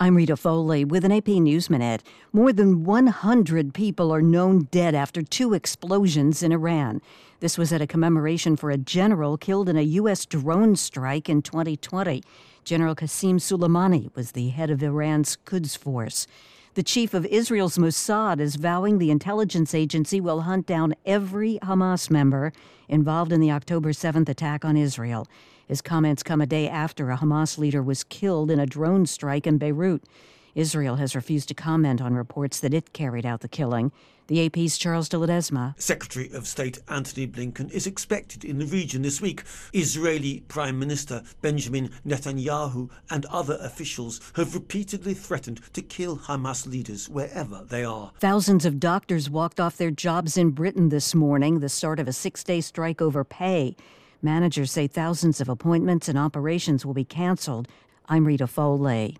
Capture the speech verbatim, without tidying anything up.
I'm Rita Foley with an A P News Minute. More than one hundred people are known dead after two explosions in Iran. This was at a commemoration for a general killed in a U S drone strike in twenty twenty. General Qasem Soleimani was the head of Iran's Quds Force. The chief of Israel's Mossad is vowing the intelligence agency will hunt down every Hamas member involved in the October seventh attack on Israel. His comments come a day after a Hamas leader was killed in a drone strike in Beirut. Israel has refused to comment on reports that it carried out the killing. The A P's Charles de Ledesma. Secretary of State Antony Blinken is expected in the region this week. Israeli Prime Minister Benjamin Netanyahu and other officials have repeatedly threatened to kill Hamas leaders wherever they are. Thousands of doctors walked off their jobs in Britain this morning, the start of a six-day strike over pay. Managers say thousands of appointments and operations will be canceled. I'm Rita Foley.